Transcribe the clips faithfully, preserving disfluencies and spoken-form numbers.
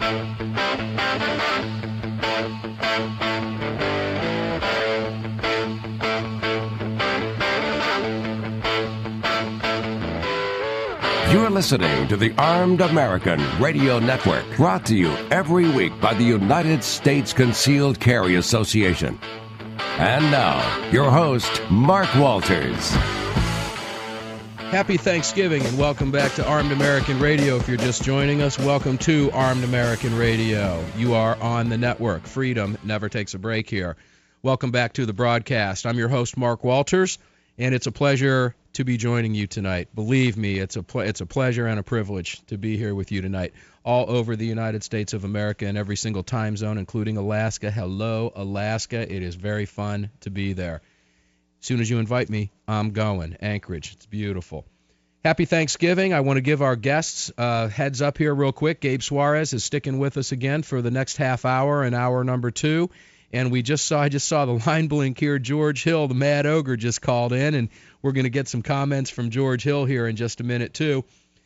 You're listening to the Armed American Radio Network, brought to you every week by the United States Concealed Carry Association. And now, your host, Mark Walters. Happy Thanksgiving and welcome back to Armed American Radio. If you're just joining us, welcome to Armed American Radio. You are on the network. Freedom never takes a break here. Welcome back to the broadcast. I'm your host, Mark Walters, and it's a pleasure to be joining you tonight. Believe me, it's a ple- it's a pleasure and a privilege to be here with you tonight, all over the United States of America in every single time zone, including Alaska. Hello, Alaska. It is very fun to be there. As soon as you invite me, I'm going. Anchorage, it's beautiful. Happy Thanksgiving. I want to give our guests uh, heads up here real quick. Gabe Suarez is sticking with us again for the next half hour and hour number two. And we just saw, I just saw the line blink here. George Hill, the Mad Ogre, just called in, and we're going to get some comments from George Hill here in just a minute, too.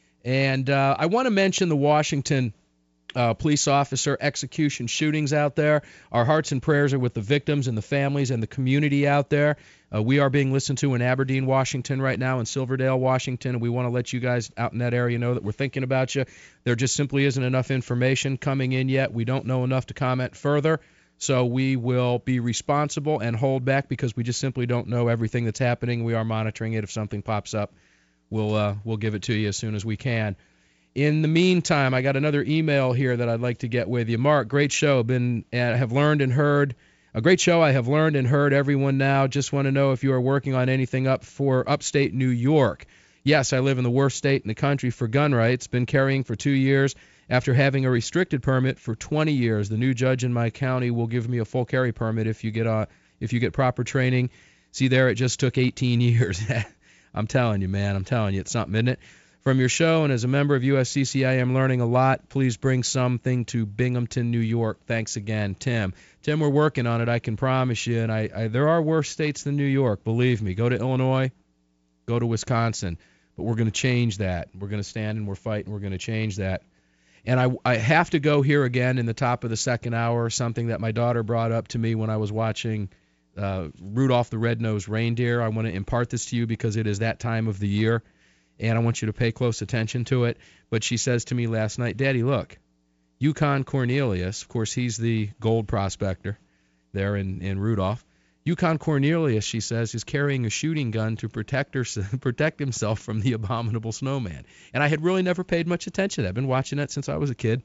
And uh, I want to mention the Washington uh, police officer execution shootings out there. Our hearts and prayers are with the victims and the families and the community out there. Uh, we are being listened to in Aberdeen, Washington right now, in Silverdale, Washington, and we want to let you guys out in that area know that we're thinking about you. There just simply isn't enough information coming in yet. We don't know enough to comment further. So we will be responsible and hold back because we just simply don't know everything that's happening. We are monitoring it. If something pops up, we'll uh, we'll give it to you as soon as we can. In the meantime, I got another email here that I'd like to get with you. Mark, great show. Been uh, have learned and heard a great show. I have learned and heard everyone now. Just want to know if you are working on anything up for upstate New York. Yes, I live in the worst state in the country for gun rights. Been carrying for two years. After having a restricted permit for twenty years, the new judge in my county will give me a full carry permit if you get uh, if you get proper training. See there, it just took eighteen years. I'm telling you, man, I'm telling you, it's something, isn't it? From your show and as a member of U S C C, I am learning a lot. Please bring something to Binghamton, New York. Thanks again, Tim. Tim, we're working on it, I can promise you. And I, I there are worse states than New York, believe me. Go to Illinois, go to Wisconsin. But we're going to change that. We're going to stand and we're fighting. We're going to change that. And I, I have to go here again in the top of the second hour, something that my daughter brought up to me when I was watching uh, Rudolph the Red-Nosed Reindeer. I want to impart this to you because it is that time of the year, and I want you to pay close attention to it. But she says to me last night, Daddy, look, Yukon Cornelius, of course, he's the gold prospector there in, in Rudolph. Yukon Cornelius, she says, is carrying a shooting gun to protect her, protect himself from the abominable snowman. And I had really never paid much attention to that. I've been watching that since I was a kid.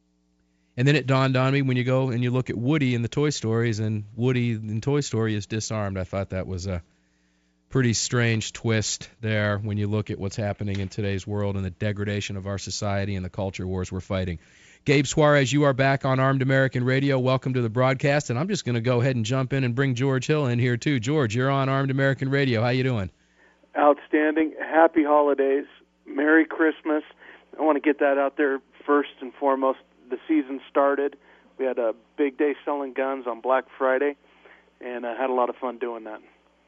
And then it dawned on me when you go and you look at Woody in the Toy Stories, and Woody in Toy Story is disarmed. I thought that was a pretty strange twist there when you look at what's happening in today's world and the degradation of our society and the culture wars we're fighting. Gabe Suarez, you are back on Armed American Radio. Welcome to the broadcast, and I'm just going to go ahead and jump in and bring George Hill in here, too. George, you're on Armed American Radio. How you doing? Outstanding. Happy holidays. Merry Christmas. I want to get that out there first and foremost. The season started. We had a big day selling guns on Black Friday, and I had a lot of fun doing that.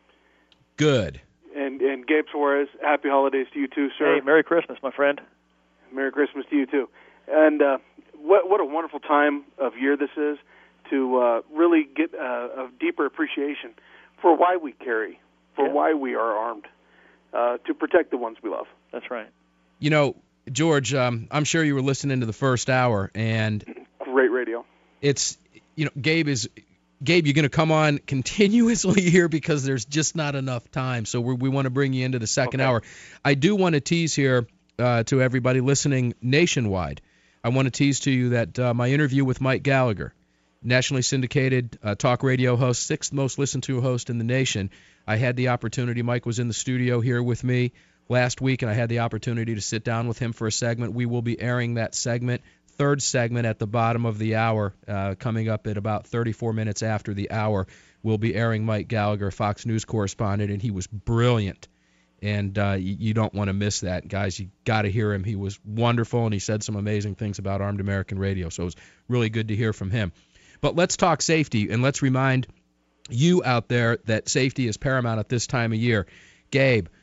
Good. And, and Gabe Suarez, happy holidays to you, too, sir. Hey, Merry Christmas, my friend. Merry Christmas to you, too. And uh, what what a wonderful time of year this is to uh, really get uh, a deeper appreciation for why we carry, for yeah. why we are armed, uh, to protect the ones we love. That's right. You know, George, um, I'm sure you were listening to the first hour, and great radio. It's, you know, Gabe is, Gabe, you're going to come on continuously here because there's just not enough time. So we're, we want to bring you into the second okay. hour. I do want to tease here uh, to everybody listening nationwide. I want to tease to you that uh, my interview with Mike Gallagher, nationally syndicated uh, talk radio host, sixth most listened to host in the nation. I had the opportunity, Mike was in the studio here with me last week, and I had the opportunity to sit down with him for a segment. We will be airing that segment, third segment at the bottom of the hour, uh, coming up at about thirty-four minutes after the hour. We'll be airing Mike Gallagher, Fox News correspondent, and he was brilliant. And uh, you, you don't want to miss that, guys. You got to hear him. He was wonderful, and he said some amazing things about Armed American Radio. So it was really good to hear from him. But let's talk safety, and let's remind you out there that safety is paramount at this time of year. Gabe,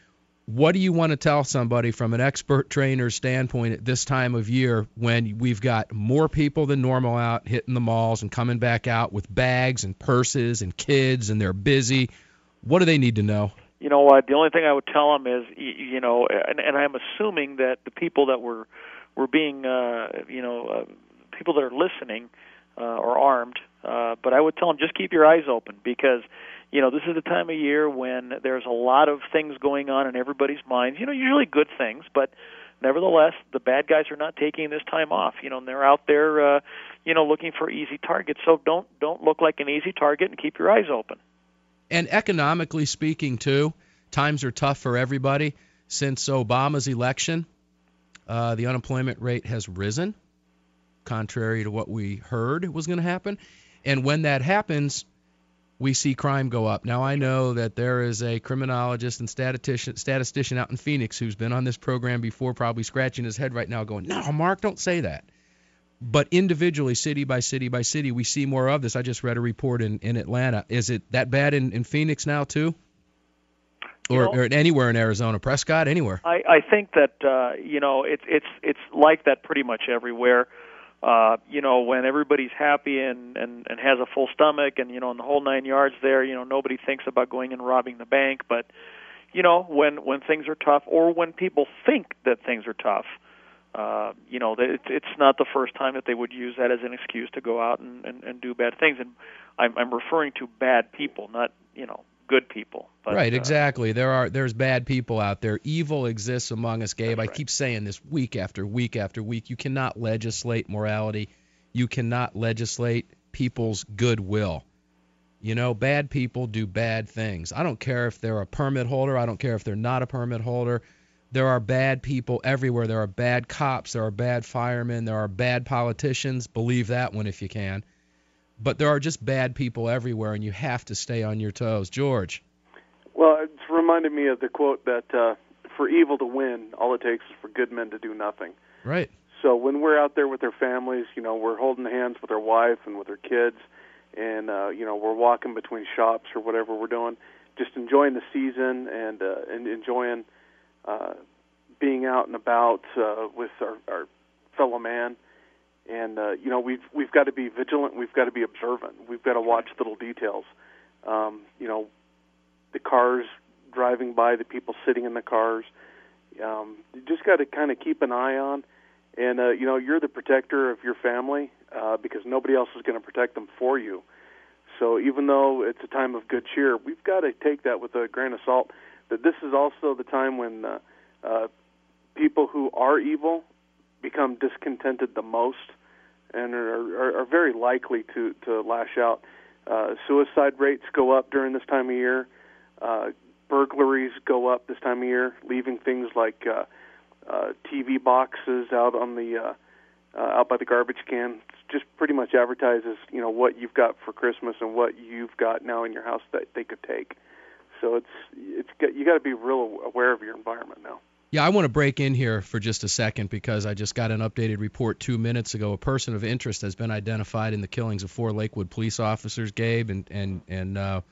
What do you want to tell somebody from an expert trainer's standpoint at this time of year when we've got more people than normal out hitting the malls and coming back out with bags and purses and kids and they're busy? What do they need to know? You know what? The only thing I would tell them is, you know, and, and I'm assuming that the people that were were being, uh, you know, uh, people that are listening uh, are armed. Uh, but I would tell them just keep your eyes open because, you know, this is the time of year when there's a lot of things going on in everybody's minds. You know, usually good things, but nevertheless, the bad guys are not taking this time off. You know, and they're out there, uh, you know, looking for easy targets. So don't don't look like an easy target and keep your eyes open. And economically speaking, too, times are tough for everybody. Since Obama's election, uh, the unemployment rate has risen, contrary to what we heard was going to happen. And when that happens, we see crime go up. Now, I know that there is a criminologist and statistician, statistician out in Phoenix who's been on this program before, probably scratching his head right now going, no, Mark, don't say that. But individually, city by city by city, we see more of this. I just read a report in, in Atlanta. Is it that bad in, in Phoenix now, too? Or, You know, or anywhere in Arizona, Prescott, anywhere? I, I think that, uh, you know, it's it's it's like that pretty much everywhere. Uh, you know, when everybody's happy and, and, and has a full stomach and, you know, in the whole nine yards there, you know, nobody thinks about going and robbing the bank. But, you know, when, when things are tough or when people think that things are tough, uh, you know, it, it's not the first time that they would use that as an excuse to go out and, and, and do bad things. And I'm, I'm referring to bad people, not, you know, good people. But, right, uh, exactly. There are there's bad people out there. Evil exists among us, Gabe. That's I right. keep saying this week after week after week. You cannot legislate morality. You cannot legislate people's goodwill. You know, bad people do bad things. I don't care if they're a permit holder. I don't care if they're not a permit holder. There are bad people everywhere. There are bad cops. There are bad firemen. There are bad politicians. Believe that one if you can. But there are just bad people everywhere, and you have to stay on your toes. George. Well, it's reminded me of the quote that uh, for evil to win, all it takes is for good men to do nothing. Right. So when we're out there with our families, you know, we're holding hands with our wife and with our kids, and, uh, you know, we're walking between shops or whatever we're doing, just enjoying the season and, uh, and enjoying uh, being out and about uh, with our, our fellow man. And, uh, you know, we've, we've got to be vigilant. We've got to be observant. We've got to watch little details. Um, you know, the cars driving by, the people sitting in the cars. Um, you just got to kind of keep an eye on. And, uh, you know, you're the protector of your family uh, because nobody else is going to protect them for you. So even though it's a time of good cheer, we've got to take that with a grain of salt, that this is also the time when uh, uh, people who are evil become discontented the most and are, are, are very likely to, to lash out. Uh, suicide rates go up during this time of year. Uh, burglaries go up this time of year, leaving things like uh, uh, T V boxes out on the uh, uh, out by the garbage can. It's just pretty much advertises, you know, what you've got for Christmas and what you've got now in your house that they could take. So it's it's you got to be real aware of your environment now. Yeah, I want to break in here for just a second because I just got an updated report two minutes ago. A person of interest has been identified in the killings of four Lakewood police officers, Gabe, and and and uh,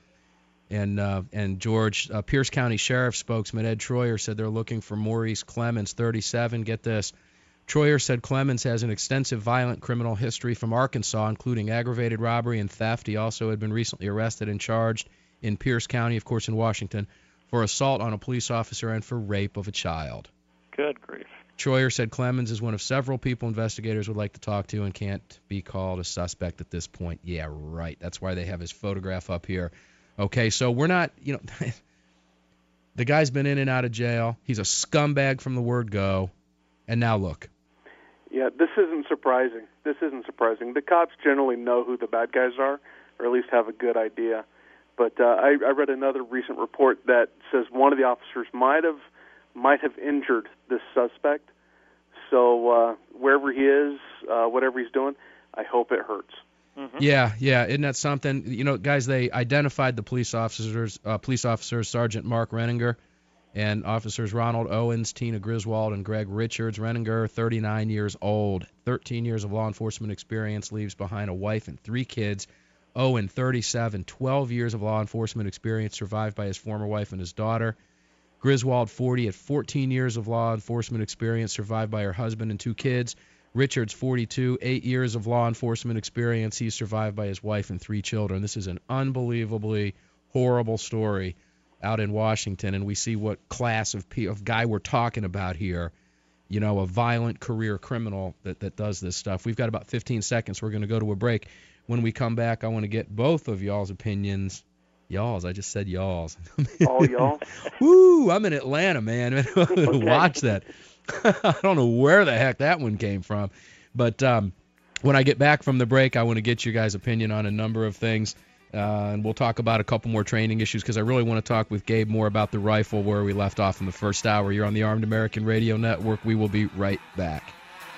and uh, and George. Uh, Pierce County Sheriff spokesman Ed Troyer said they're looking for Maurice Clemens, thirty-seven. Get this. Troyer said Clemens has an extensive violent criminal history from Arkansas, including aggravated robbery and theft. He also had been recently arrested and charged in Pierce County, of course, in Washington, for assault on a police officer and for rape of a child. Good grief. Troyer said Clemens is one of several people investigators would like to talk to and can't be called a suspect at this point. Yeah, right. That's why they have his photograph up here. Okay, so we're not, you know, the guy's been in and out of jail. He's a scumbag from the word go. And now look. Yeah, this isn't surprising. This isn't surprising. The cops generally know who the bad guys are, or at least have a good idea. But uh, I, I read another recent report that says one of the officers might have might have injured this suspect. So uh, wherever he is, uh, whatever he's doing, I hope it hurts. Mm-hmm. Yeah, yeah, isn't that something? You know, guys, they identified the police officers, uh, police officers, Sergeant Mark Renninger, and officers Ronald Owens, Tina Griswold, and Greg Richards. Renninger, thirty-nine years old, thirteen years of law enforcement experience, leaves behind a wife and three kids. Owen, thirty-seven, twelve years of law enforcement experience, survived by his former wife and his daughter. Griswold, forty, had fourteen years of law enforcement experience, survived by her husband and two kids. Richards, forty-two, eight years of law enforcement experience. He's survived by his wife and three children. This is an unbelievably horrible story out in Washington, and we see what class of, of guy we're talking about here. You know, a violent career criminal that, that does this stuff. We've got about fifteen seconds. We're going to go to a break. When we come back, I want to get both of y'all's opinions. Y'all's, I just said y'all's. All y'all? Woo, I'm in Atlanta, man. Okay. Watch that. I don't know where the heck that one came from. But um, when I get back from the break, I want to get you guys' opinion on a number of things. Uh, and we'll talk about a couple more training issues because I really want to talk with Gabe more about the rifle where we left off in the first hour. You're on the Armed American Radio Network. We will be right back.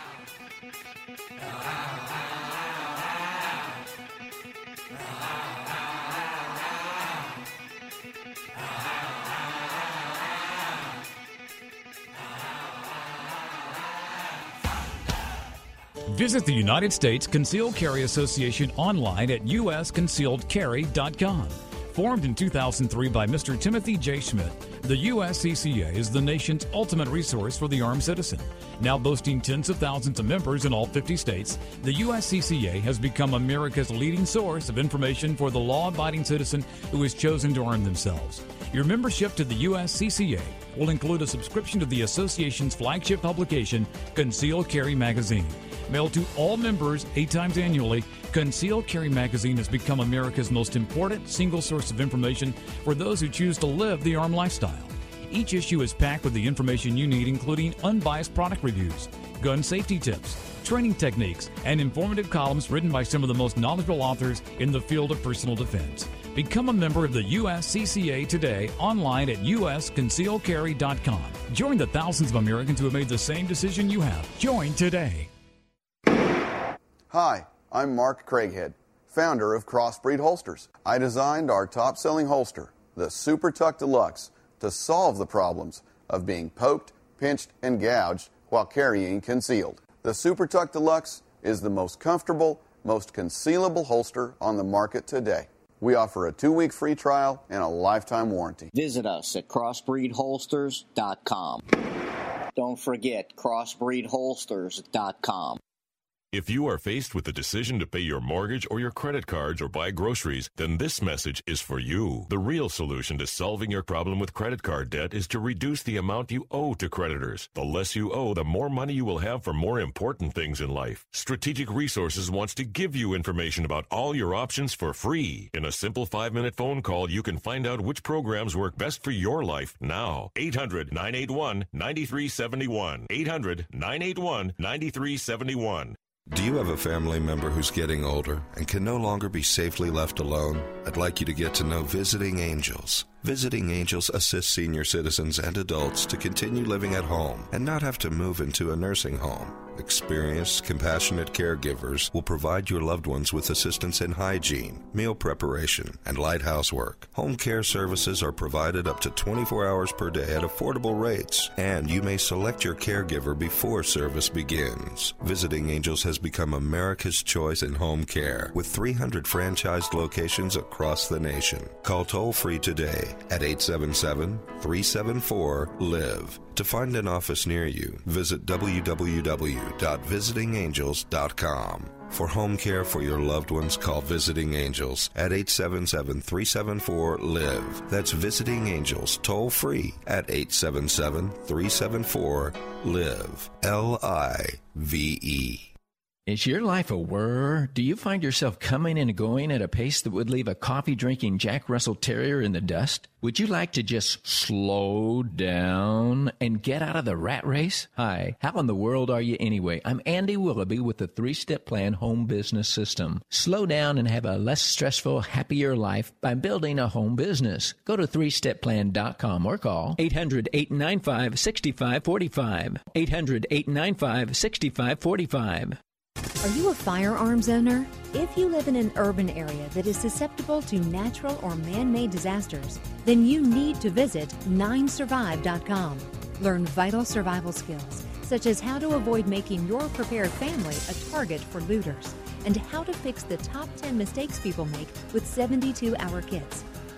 Visit the United States Concealed Carry Association online at U S concealed carry dot com. Formed in two thousand three by Mister Timothy J. Schmidt, the U S C C A is the nation's ultimate resource for the armed citizen. Now boasting tens of thousands of members in all fifty states, the U S C C A has become America's leading source of information for the law-abiding citizen who has chosen to arm themselves. Your membership to the U S C C A will include a subscription to the association's flagship publication, Concealed Carry Magazine. Mailed to all members eight times annually, Concealed Carry Magazine has become America's most important single source of information for those who choose to live the armed lifestyle. Each issue is packed with the information you need, including unbiased product reviews, gun safety tips, training techniques, and informative columns written by some of the most knowledgeable authors in the field of personal defense. Become a member of the U S C C A today online at U S concealed carry dot com. Join the thousands of Americans who have made the same decision you have. Join today. Hi, I'm Mark Craighead, founder of Crossbreed Holsters. I designed our top-selling holster, the Super Tuck Deluxe, to solve the problems of being poked, pinched, and gouged while carrying concealed. The Super Tuck Deluxe is the most comfortable, most concealable holster on the market today. We offer a two-week free trial and a lifetime warranty. Visit us at crossbreed holsters dot com. Don't forget crossbreed holsters dot com. If you are faced with the decision to pay your mortgage or your credit cards or buy groceries, then this message is for you. The real solution to solving your problem with credit card debt is to reduce the amount you owe to creditors. The less you owe, the more money you will have for more important things in life. Strategic Resources wants to give you information about all your options for free. In a simple five-minute phone call, you can find out which programs work best for your life now. eight hundred, nine eight one, nine three seven one. eight hundred, nine eight one, nine three seven one. Do you have a family member who's getting older and can no longer be safely left alone? I'd like you to get to know Visiting Angels. Visiting Angels assists senior citizens and adults to continue living at home and not have to move into a nursing home. Experienced, compassionate caregivers will provide your loved ones with assistance in hygiene, meal preparation, and light housework. Home care services are provided up to twenty-four hours per day at affordable rates, and you may select your caregiver before service begins. Visiting Angels has become America's choice in home care, with three hundred franchised locations across the nation. Call toll-free today at eight seven seven, three seven four, live. To find an office near you, visit w w w dot visiting angels dot com. For home care for your loved ones, call Visiting Angels at eight seven seven, three seven four, live. That's Visiting Angels toll-free at eight seven seven, three seven four, live. L I V E. Is your life a whir? Do you find yourself coming and going at a pace that would leave a coffee-drinking Jack Russell Terrier in the dust? Would you like to just slow down and get out of the rat race? Hi, how in the world are you anyway? I'm Andy Willoughby with the three-Step Plan Home Business System. Slow down and have a less stressful, happier life by building a home business. Go to three step plan dot com or call eight hundred, eight nine five, six five four five. eight hundred, eight nine five, six five four five. Are you a firearms owner? If you live in an urban area that is susceptible to natural or man-made disasters, then you need to visit nine survive dot com. Learn vital survival skills, such as how to avoid making your prepared family a target for looters, and how to fix the top ten mistakes people make with seventy-two hour kits.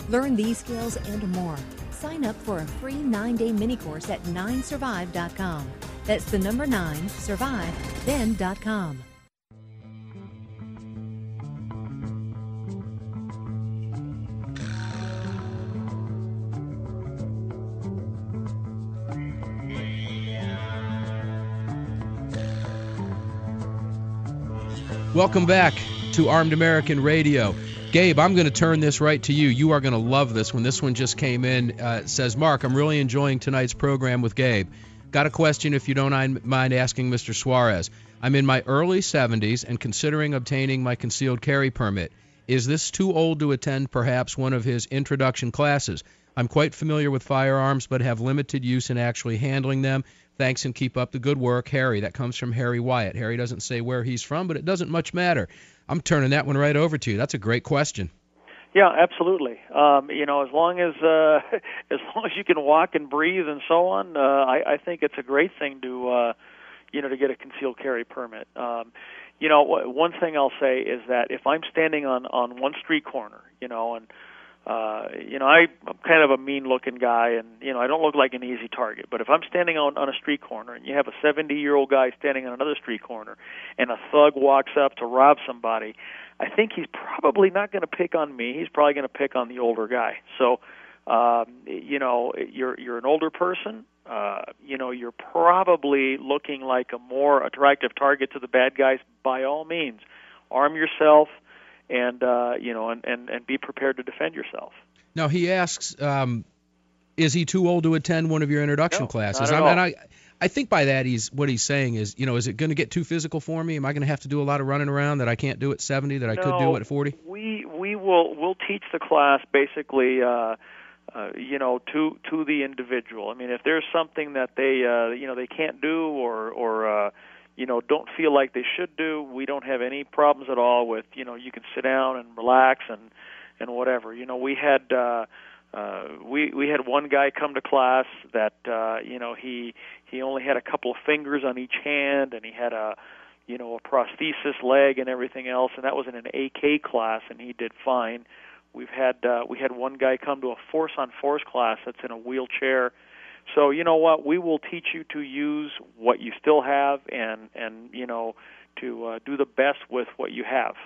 Learn these skills and more. Sign up for a free nine-day mini course at nine survive dot com. That's the number nine, survive, then dot com. Welcome back to Armed American Radio. Gabe, I'm going to turn this right to you. You are going to love this one. This one just came in. Uh, it says, Mark, I'm really enjoying tonight's program with Gabe. Got a question, if you don't mind asking Mister Suarez. I'm in my early seventies and considering obtaining my concealed carry permit. Is this too old to attend perhaps one of his introduction classes? I'm quite familiar with firearms, but have limited use in actually handling them. Thanks and keep up the good work, Harry. That comes from Harry Wyatt. Harry doesn't say where he's from, but it doesn't much matter. I'm turning that one right over to you. That's a great question. Yeah, absolutely. Um, you know, as long as uh, as long as you can walk and breathe and so on, uh, I, I think it's a great thing to uh, you know to get a concealed carry permit. Um, you know, one thing I'll say is that if I'm standing on on one street corner, you know, and Uh, you know, I, I'm kind of a mean-looking guy, and, you know, I don't look like an easy target. But if I'm standing on, on a street corner and you have a seventy-year-old guy standing on another street corner and a thug walks up to rob somebody, I think he's probably not going to pick on me. He's probably going to pick on the older guy. So, um, you know, you're you're an older person. Uh, you know, you're probably looking like a more attractive target to the bad guys. By all means, arm yourself. And uh, you know, and, and, and be prepared to defend yourself. Now he asks, um, is he too old to attend one of your introduction no, classes? Not at I all. mean, I, I think by that he's what he's saying is, you know, is it going to get too physical for me? Am I going to have to do a lot of running around that I can't do at seventy that I no, could do at forty? We we will we'll teach the class basically, uh, uh, you know, to to the individual. I mean, if there's something that they uh, you know they can't do or or uh, you know, don't feel like they should do, we don't have any problems at all with, you know, you can sit down and relax and, and whatever. You know, we had, uh, uh, we, we had one guy come to class that, uh, you know, he, he only had a couple of fingers on each hand and he had a, you know, a prosthesis leg and everything else, and that was in an A K class and he did fine. We've had, uh, we had one guy come to a force on force class that's in a wheelchair. So, you know what, we will teach you to use what you still have and, and you know, to uh, do the best with what you have.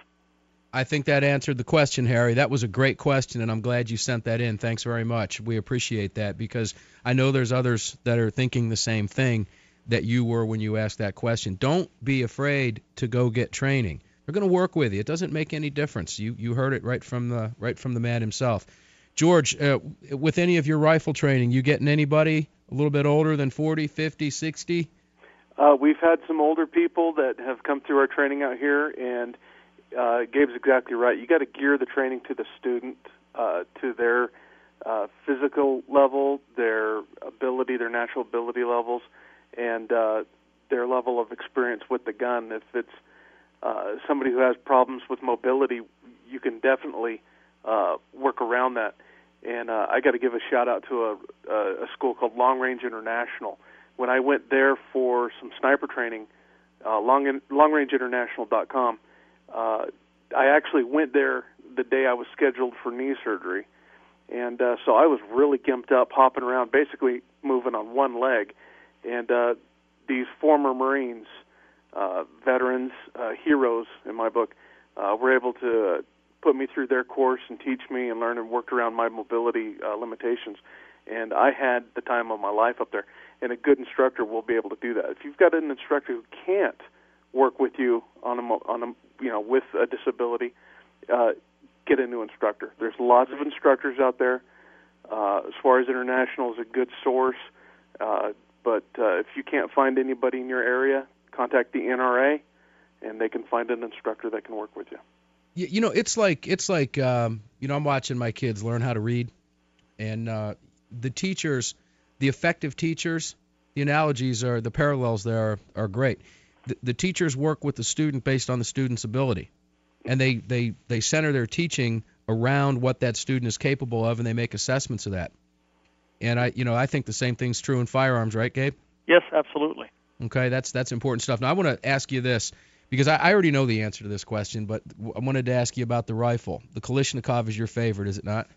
I think that answered the question, Harry. That was a great question, and I'm glad you sent that in. Thanks very much. We appreciate that because I know there's others that are thinking the same thing that you were when you asked that question. Don't be afraid to go get training. They're going to work with you. It doesn't make any difference. You you heard it right from the right from the man himself. George, uh, with any of your rifle training, you getting anybody a little bit older than forty, fifty, sixty? Uh, we've had some older people that have come through our training out here, and uh, Gabe's exactly right. You got to gear the training to the student, uh, to their uh, physical level, their ability, their natural ability levels, and uh, their level of experience with the gun. If it's uh, somebody who has problems with mobility, you can definitely uh, work around that. And uh, I got to give a shout-out to a, a school called Long Range International. When I went there for some sniper training, uh, long, long range international dot com, uh, I actually went there the day I was scheduled for knee surgery. And uh, so I was really gimped up, hopping around, basically moving on one leg. And uh, these former Marines, uh, veterans, uh, heroes in my book, uh, were able to put me through their course and teach me and learn and work around my mobility uh, limitations. And I had the time of my life up there. And a good instructor will be able to do that. If you've got an instructor who can't work with you on a, on a you know, with a disability, uh, get a new instructor. There's lots of instructors out there. Uh, as far as International is a good source, uh, but uh, if you can't find anybody in your area, contact the N R A, and they can find an instructor that can work with you. You, you know, it's like it's like um, you know, I'm watching my kids learn how to read, and uh, the teachers, the effective teachers, the analogies are the parallels there are, are great. The, the teachers work with the student based on the student's ability, and they, they, they center their teaching around what that student is capable of, and they make assessments of that. And I, you know, I think the same thing's true in firearms, right, Gabe? Yes, absolutely. Okay, that's that's important stuff. Now I want to ask you this because I, I already know the answer to this question, but I wanted to ask you about the rifle. The Kalashnikov is your favorite, is it not? Yes,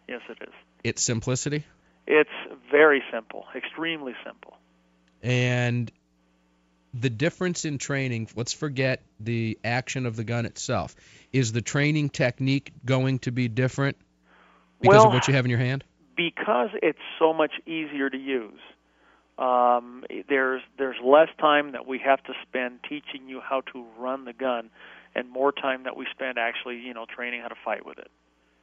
Yes, it is. Its simplicity? It's very simple, extremely simple. And the difference in training, let's forget the action of the gun itself. Is the training technique going to be different because well, of what you have in your hand? Because it's so much easier to use. Um, there's there's less time that we have to spend teaching you how to run the gun, and more time that we spend actually, you know, training how to fight with it.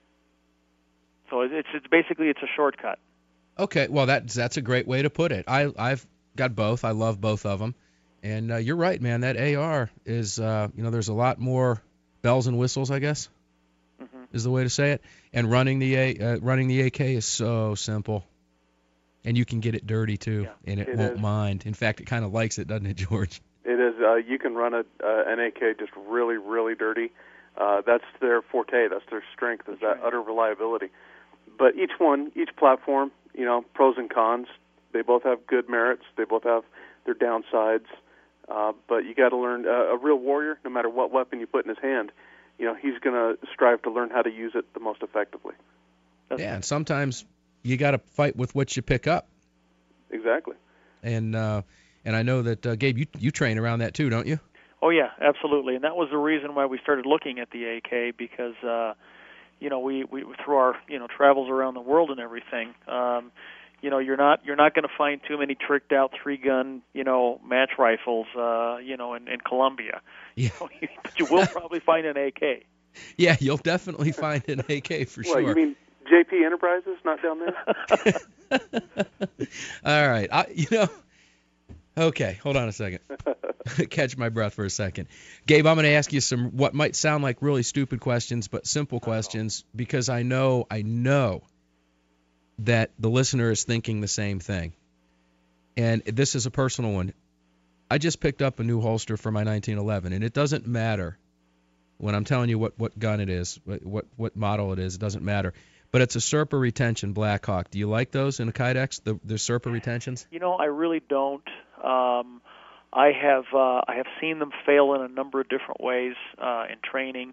So it's it's basically it's a shortcut. Okay, well that's that's a great way to put it. I I've got both. I love both of them, and uh, you're right, man. That A R is uh, you know there's a lot more bells and whistles, I guess, mm-hmm. is the way to say it. And running the A uh, running the A K is so simple, and you can get it dirty too, yeah, and it, it won't is. mind. In fact, it kind of likes it, doesn't it, George? It is. Uh, you can run a uh, an A K just really, really dirty. Uh, that's their forte. That's their strength. Is that utter reliability. But each one, each platform, you know, pros and cons. They both have good merits. They both have their downsides. Uh, but you got to learn. Uh, a real warrior, no matter what weapon you put in his hand, you know, he's going to strive to learn how to use it the most effectively. That's yeah, and sometimes you got to fight with what you pick up. Exactly. And uh, and I know that uh, Gabe, you you train around that too, don't you? Oh yeah, absolutely. And that was the reason why we started looking at the A K, because uh, you know we, we through our you know travels around the world and everything. Um, You know, you're not you're not going to find too many tricked out three gun you know match rifles uh, you know in, in Colombia. Yeah. But you will probably find an A K. Yeah, you'll definitely find an A K for well, sure. You mean J P Enterprises, not down there? All right, I, you know. Okay, hold on a second. Catch my breath for a second. Gabe, I'm going to ask you some what might sound like really stupid questions, but simple questions, because I know I know. that the listener is thinking the same thing. And this is a personal one. I just picked up a new holster for my nineteen eleven, and it doesn't matter when I'm telling you what, what gun it is, what, what what model it is, it doesn't matter. But it's a Serpa retention Blackhawk. Do you like those in a Kydex, the, the Serpa retentions? You know, I really don't. Um, I have uh, I have seen them fail in a number of different ways uh, in training.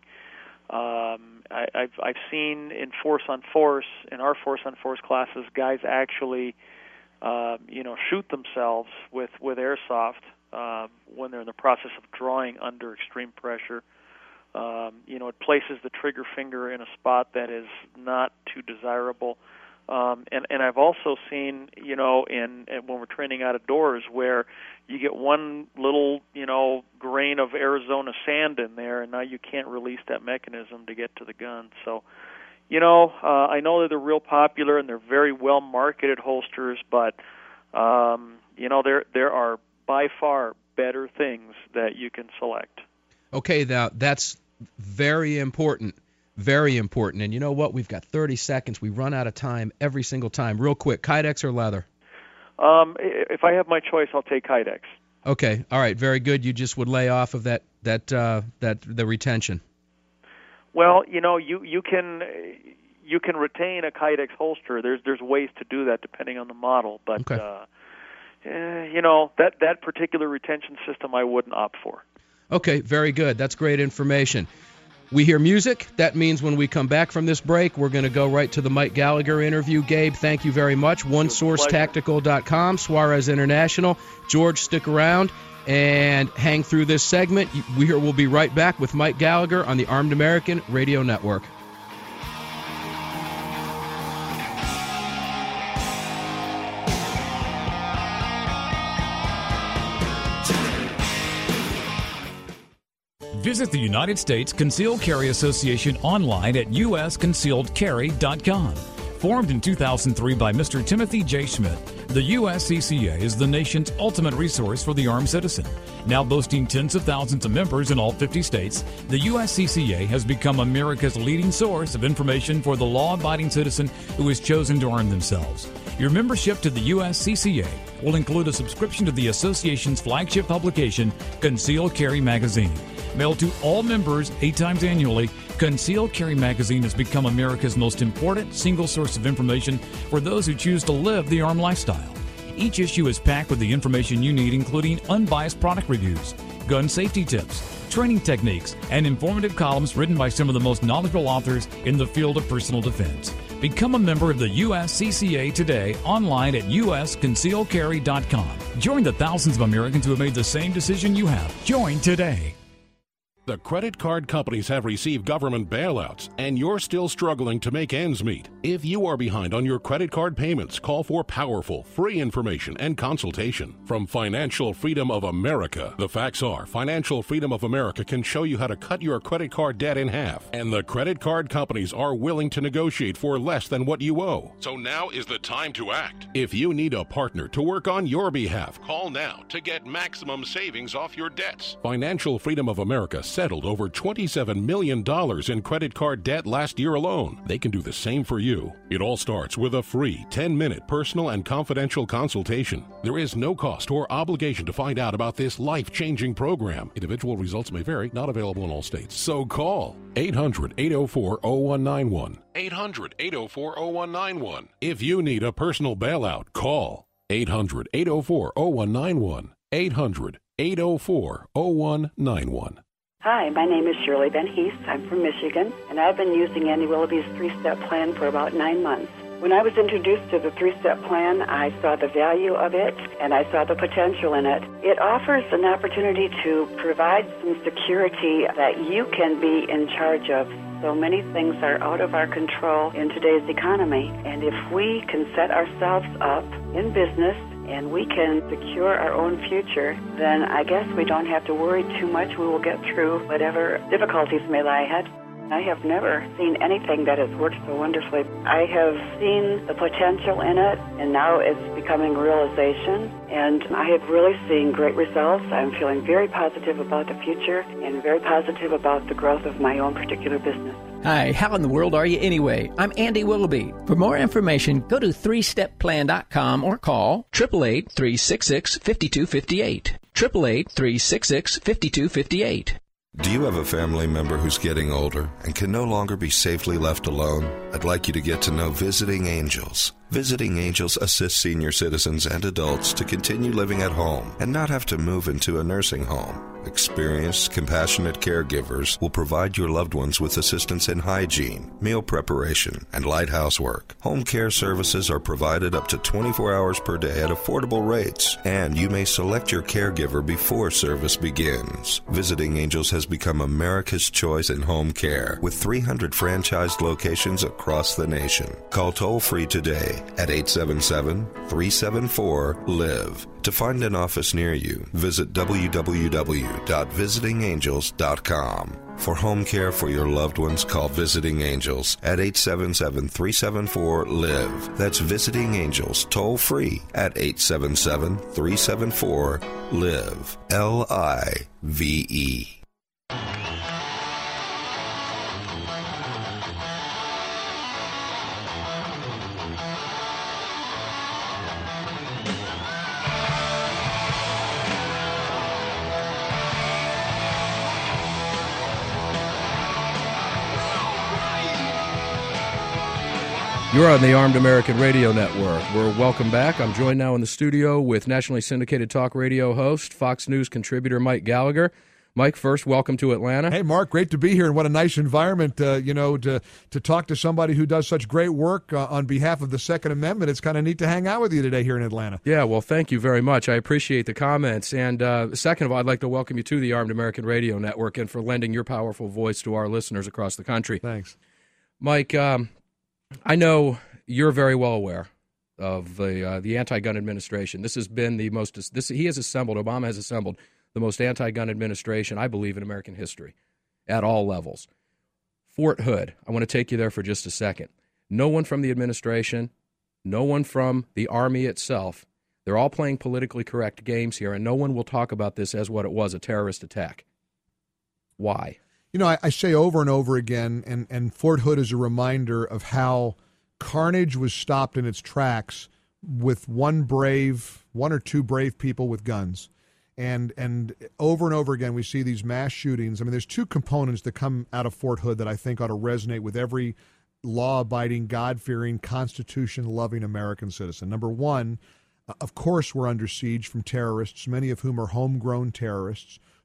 Um, I, I've I've seen in force on force, in our force on force classes, guys actually, uh, you know, shoot themselves with with airsoft uh, when they're in the process of drawing under extreme pressure. Um, you know, it places the trigger finger in a spot that is not too desirable. Um, and, and I've also seen, you know, in, in when we're training out of doors, where you get one little, you know, grain of Arizona sand in there, and now you can't release that mechanism to get to the gun. So, you know, uh, I know that they're real popular and they're very well marketed holsters, but um, you know, there there are by far better things that you can select. Okay, now that's very important. Very important. And you know what? We've got thirty seconds. We run out of time every single time. Real quick, Kydex or leather? Um, if I have my choice, I'll take Kydex. Okay. All right. Very good. You just would lay off of that that uh, that the retention. Well, you know, you you can you can retain a Kydex holster. There's there's ways to do that depending on the model, but okay. uh, eh, you know that that particular retention system I wouldn't opt for. Okay. Very good. That's great information. We hear music. That means when we come back from this break, we're going to go right to the Mike Gallagher interview. Gabe, thank you very much. one source tactical dot com, Suarez International. George, stick around and hang through this segment. We will be right back with Mike Gallagher on the Armed American Radio Network. Visit the United States Concealed Carry Association online at U S concealed carry dot com. Formed in two thousand three by Mister Timothy J. Schmidt, the U S C C A is the nation's ultimate resource for the armed citizen. Now boasting tens of thousands of members in all fifty states, the U S C C A has become America's leading source of information for the law-abiding citizen who has chosen to arm themselves. Your membership to the U S C C A will include a subscription to the association's flagship publication, Concealed Carry Magazine. Mailed to all members eight times annually, Concealed Carry Magazine has become America's most important single source of information for those who choose to live the armed lifestyle. Each issue is packed with the information you need, including unbiased product reviews, gun safety tips, training techniques, and informative columns written by some of the most knowledgeable authors in the field of personal defense. Become a member of the U S C C A today online at U S concealed carry dot com. Join the thousands of Americans who have made the same decision you have. Join today. The credit card companies have received government bailouts, and you're still struggling to make ends meet. If you are behind on your credit card payments, call for powerful, free information and consultation from Financial Freedom of America. The facts are, Financial Freedom of America can show you how to cut your credit card debt in half, and the credit card companies are willing to negotiate for less than what you owe. So now is the time to act. If you need a partner to work on your behalf, call now to get maximum savings off your debts. Financial Freedom of America settled over twenty-seven million dollars in credit card debt last year alone. They can do the same for you. It all starts with a free ten-minute personal and confidential consultation. There is no cost or obligation to find out about this life-changing program. Individual results may vary, not available in all states. So call eight hundred, eight oh four, oh one nine one. eight hundred, eight oh four, oh one nine one. If you need a personal bailout, call eight hundred, eight oh four, oh one nine one. eight hundred, eight oh four, oh one nine one. Hi, my name is Shirley Van Hees. I'm from Michigan, and I've been using Andy Willoughby's three-step plan for about nine months. When I was introduced to the three-step plan, I saw the value of it, and I saw the potential in it. It offers an opportunity to provide some security that you can be in charge of. So many things are out of our control in today's economy, and if we can set ourselves up in business and we can secure our own future, then I guess we don't have to worry too much. We will get through whatever difficulties may lie ahead. I have never seen anything that has worked so wonderfully. I have seen the potential in it, and now it's becoming realization, and I have really seen great results. I'm feeling very positive about the future and very positive about the growth of my own particular business. Hi, how in the world are you anyway? I'm Andy Willoughby. For more information, go to three step plan dot com or call eight eight eight, three six six, five two five eight. eight eight eight, three six six, five two five eight. Do you have a family member who's getting older and can no longer be safely left alone? I'd like you to get to know Visiting Angels. Visiting Angels assists senior citizens and adults to continue living at home and not have to move into a nursing home. Experienced, compassionate caregivers will provide your loved ones with assistance in hygiene, meal preparation, and light housework. Home care services are provided up to twenty-four hours per day at affordable rates, and you may select your caregiver before service begins. Visiting Angels has become America's choice in home care with three hundred franchised locations across the nation. Call toll-free today at eight seven seven, three seven four, live. To find an office near you, visit w w w dot visiting angels dot com. For home care for your loved ones, call Visiting Angels at eight seven seven, three seven four, live. That's Visiting Angels, toll free at eight seven seven, three seven four, live. L I V E. You're on the Armed American Radio Network. We're welcome back. I'm joined now in the studio with nationally syndicated talk radio host, Fox News contributor Mike Gallagher. Mike, first, welcome to Atlanta. Hey, Mark, great to be here, and what a nice environment, uh, you know, to to talk to somebody who does such great work uh, on behalf of the Second Amendment. It's kind of neat to hang out with you today here in Atlanta. Yeah, well, thank you very much. I appreciate the comments. And uh, second of all, I'd like to welcome you to the Armed American Radio Network and for lending your powerful voice to our listeners across the country. Thanks. Mike, um, I know you're very well aware of the uh, the anti-gun administration. This has been the most this he has assembled, Obama has assembled the most anti-gun administration, I believe, in American history at all levels. Fort Hood, I want to take you there for just a second. No one from the administration, no one from the Army itself, they're all playing politically correct games here, and no one will talk about this as what it was, a terrorist attack. Why? You know, I, I say over and over again, and, and Fort Hood is a reminder of how carnage was stopped in its tracks with one brave, one or two brave people with guns. And and over and over again, we see these mass shootings. I mean, there's two components that come out of Fort Hood that I think ought to resonate with every law-abiding, God-fearing, Constitution-loving American citizen. Number one, of course we're under siege from terrorists, many of whom are homegrown terrorists,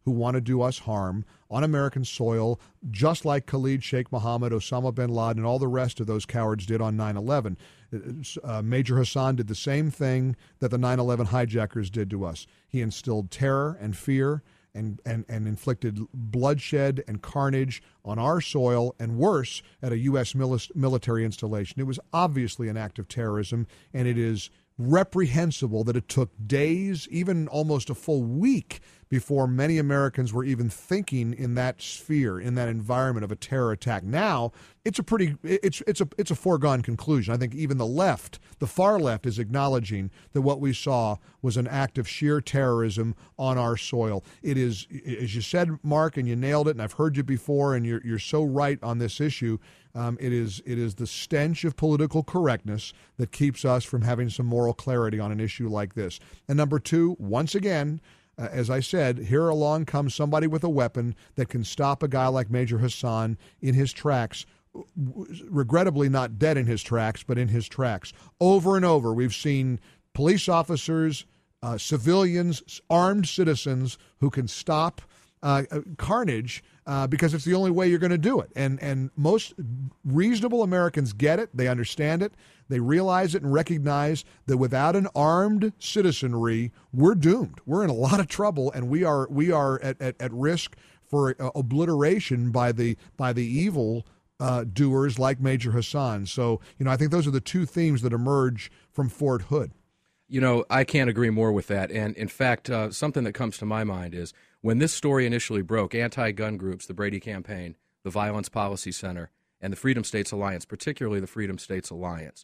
who want to do us harm on American soil, just like Khalid Sheikh Mohammed, Osama bin Laden, and all the rest of those cowards did on nine eleven. Uh, Major Hassan did the same thing that the nine eleven hijackers did to us. He instilled terror and fear and, and, and inflicted bloodshed and carnage on our soil, and worse, at a U S mili- military installation. It was obviously an act of terrorism, and it is reprehensible that it took days, even almost a full week, before many Americans were even thinking in that sphere, in that environment of a terror attack. Now, it's a pretty, it's it's a it's a foregone conclusion. I think even the left, the far left, is acknowledging that what we saw was an act of sheer terrorism on our soil. It is, as you said, Mark, and you nailed it, and I've heard you before, and you're you're so right on this issue. Um, it is it is the stench of political correctness that keeps us from having some moral clarity on an issue like this. And number two, once again, Uh, as I said, here along comes somebody with a weapon that can stop a guy like Major Hassan in his tracks, regrettably not dead in his tracks, but in his tracks. Over and over, we've seen police officers, uh, civilians, armed citizens who can stop uh, carnage uh, because it's the only way you're going to do it. And, and most reasonable Americans get it. They understand it. They realize it and recognize that without an armed citizenry, we're doomed. We're in a lot of trouble, and we are we are at, at, at risk for uh, obliteration by the by the evil uh, doers like Major Hassan. So, you know, I think those are the two themes that emerge from Fort Hood. You know, I can't agree more with that. And in fact, uh, something that comes to my mind is when this story initially broke, anti-gun groups, the Brady Campaign, the Violence Policy Center, and the Freedom States Alliance, particularly the Freedom States Alliance,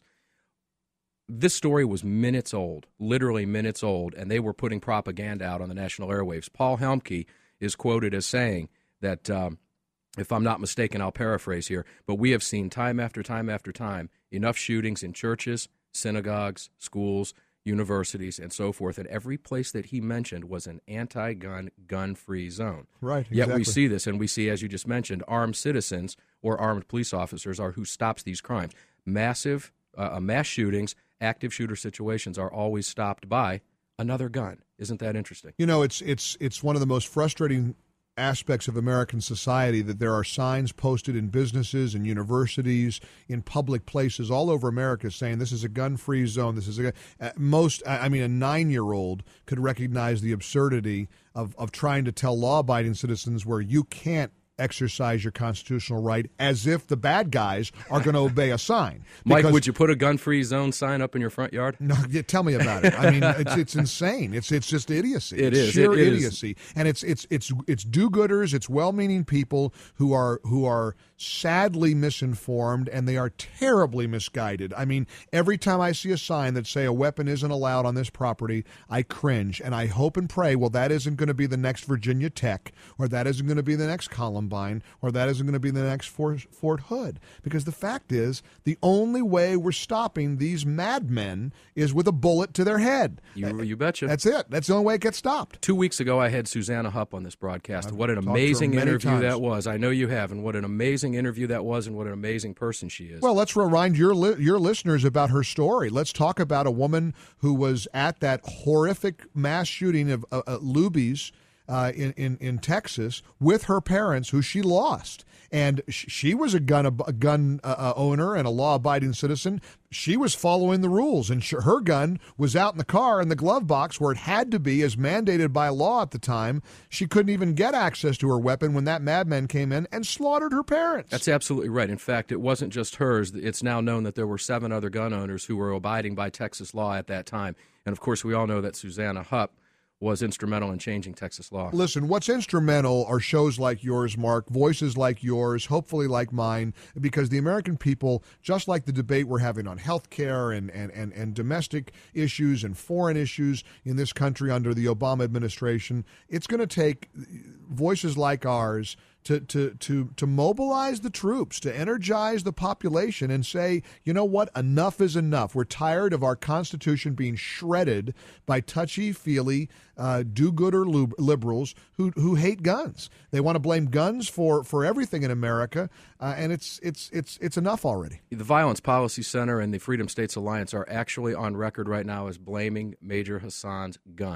this story was minutes old, literally minutes old, and they were putting propaganda out on the national airwaves. Paul Helmke is quoted as saying that, um, if I'm not mistaken, I'll paraphrase here, but we have seen time after time after time enough shootings in churches, synagogues, schools, universities, and so forth, and every place that he mentioned was an anti-gun, gun-free zone. Right, exactly. Yet we see this, and we see, as you just mentioned, armed citizens or armed police officers are who stops these crimes. Massive uh, mass shootings, active shooter situations are always stopped by another gun. Isn't that interesting? You know, it's it's it's one of the most frustrating aspects of American society that there are signs posted in businesses and universities, in public places all over America saying this is a gun-free zone. This is a uh, most. I mean, a nine-year-old could recognize the absurdity of of trying to tell law-abiding citizens where you can't exercise your constitutional right, as if the bad guys are going to obey a sign. Mike, would you put a gun-free zone sign up in your front yard? No, tell me about it. I mean, it's it's insane. It's it's just idiocy. It it's is sheer it, it idiocy, is. and it's it's it's it's do-gooders. It's well-meaning people who are who are sadly misinformed, and they are terribly misguided. I mean, every time I see a sign that say a weapon isn't allowed on this property, I cringe, and I hope and pray, well, that isn't going to be the next Virginia Tech, or that isn't going to be the next Columbine, or that isn't going to be the next Fort, Fort Hood. Because the fact is, the only way we're stopping these madmen is with a bullet to their head. You, you betcha. That's it. That's the only way it gets stopped. Two weeks ago, I had Susanna Hupp on this broadcast. I've what an talked to her amazing many interview times. that was. I know you have, and what an amazing interview that was, and what an amazing person she is. Well, let's remind your li- your listeners about her story. Let's talk about a woman who was at that horrific mass shooting of uh, uh, Luby's uh, in, in, in Texas with her parents, who she lost. And sh- she was a gun a gun uh, owner and a law-abiding citizen. She was following the rules, and sh- her gun was out in the car in the glove box where it had to be, as mandated by law at the time. She couldn't even get access to her weapon when that madman came in and slaughtered her parents. That's absolutely right. In fact, it wasn't just hers. It's now known that there were seven other gun owners who were abiding by Texas law at that time. And, of course, we all know that Susanna Hupp was instrumental in changing Texas law. Listen, what's instrumental are shows like yours, Mark, voices like yours, hopefully like mine, because the American people, just like the debate we're having on health care and, and, and, and domestic issues and foreign issues in this country under the Obama administration, it's going to take voices like ours to, to, to, to mobilize the troops, to energize the population and say, you know what, enough is enough. We're tired of our Constitution being shredded by touchy-feely, uh, do-gooder liberals who who hate guns. They want to blame guns for, for everything in America, uh, and it's it's it's it's enough already. The Violence Policy Center and the Freedom States Alliance are actually on record right now as blaming Major Hassan's gun.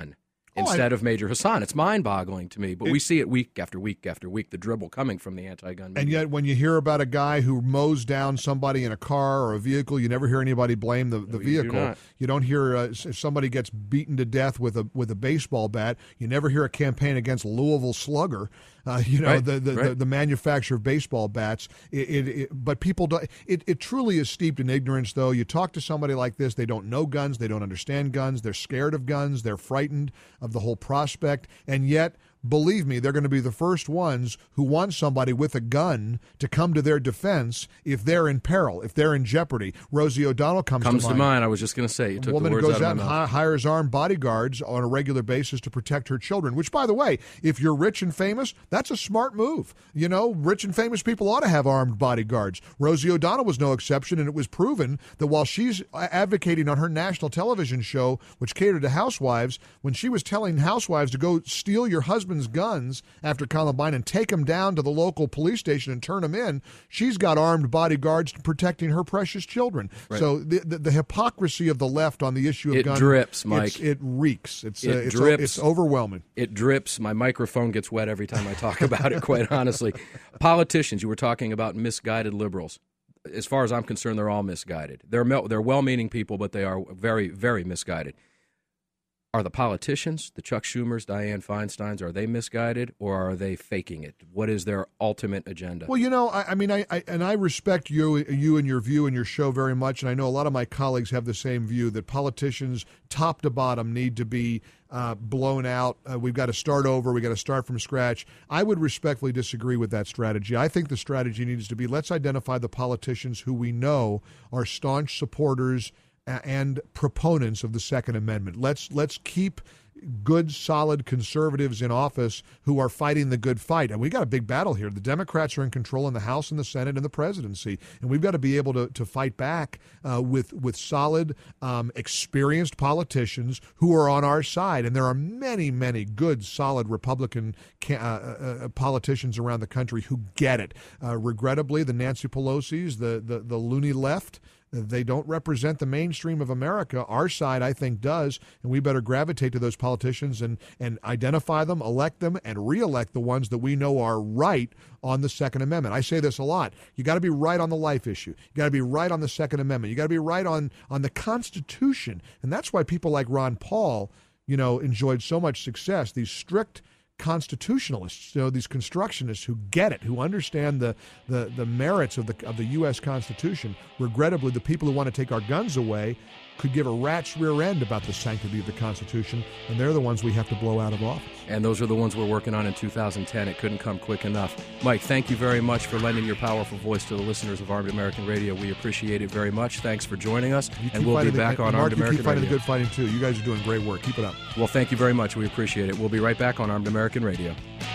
instead I, of Major Hassan. It's mind-boggling to me, but it, we see it week after week after week, the dribble coming from the anti-gun media. And yet when you hear about a guy who mows down somebody in a car or a vehicle, you never hear anybody blame the, the no, vehicle. You, do you don't hear uh, if somebody gets beaten to death with a with a baseball bat. You never hear a campaign against Louisville Slugger. Uh, you know, right, the the, right. the the manufacturer of baseball bats. It, it, it, but people do, it it truly is steeped in ignorance. Though you talk to somebody like this, they don't know guns, they don't understand guns, they're scared of guns, they're frightened of the whole prospect, and yet, believe me, they're going to be the first ones who want somebody with a gun to come to their defense if they're in peril, if they're in jeopardy. Rosie O'Donnell comes, comes to mind. to mind. I was just going to say, you took a woman the words goes out, out of and my mouth. hi- hires armed bodyguards on a regular basis to protect her children, which, by the way, if you're rich and famous, that's a smart move. You know, rich and famous people ought to have armed bodyguards. Rosie O'Donnell was no exception, and it was proven that while she's advocating on her national television show, which catered to housewives, when she was telling housewives to go steal your husband's guns after Columbine and take them down to the local police station and turn them in, she's got armed bodyguards protecting her precious children. Right. So the, the the hypocrisy of the left on the issue of it gun, drips, Mike. It reeks. It's it uh, it's, drips. it's overwhelming. It drips. My microphone gets wet every time I talk about it, quite honestly. Politicians, you were talking about misguided liberals. As far as I'm concerned, they're all misguided. They're they're well-meaning people, but they are very, very misguided. Are the politicians, the Chuck Schumers, Dianne Feinsteins, are they misguided or are they faking it? What is their ultimate agenda? Well, you know, I, I mean, I, I and I respect you, you and your view and your show very much, and I know a lot of my colleagues have the same view that politicians, top to bottom, need to be uh, blown out. Uh, we've got to start over. We've got to start from scratch. I would respectfully disagree with that strategy. I think the strategy needs to be let's identify the politicians who we know are staunch supporters and proponents of the Second Amendment. Let's let's keep good, solid conservatives in office who are fighting the good fight. And we got a big battle here. The Democrats are in control in the House and the Senate and the presidency, and we've got to be able to, to fight back uh, with with solid, um, experienced politicians who are on our side. And there are many, many good, solid Republican uh, uh, politicians around the country who get it. Uh, regrettably, the Nancy Pelosi's, the the, the loony left, they don't represent the mainstream of America. Our side, I think, does, and we better gravitate to those politicians and, and identify them, elect them, and reelect the ones that we know are right on the Second Amendment. I say this a lot. You got to be right on the life issue. You got to be right on the Second Amendment. You got to be right on, on the Constitution, and that's why people like Ron Paul, you know, enjoyed so much success. These strict constitutionalists, you know, these constructionists who get it, who understand the, the, the merits of the of the U S Constitution. Regrettably, the people who want to take our guns away could give a rat's rear end about the sanctity of the Constitution, and they're the ones we have to blow out of office. And those are the ones we're working on in two thousand ten. It couldn't come quick enough. Mike, thank you very much for lending your powerful voice to the listeners of Armed American Radio. We appreciate it very much. Thanks for joining us, and we'll be back the, on Mark, Armed you American keep fighting Radio. the good fighting, too. You guys are doing great work. Keep it up. Well, thank you very much. We appreciate it. We'll be right back on Armed American Radio.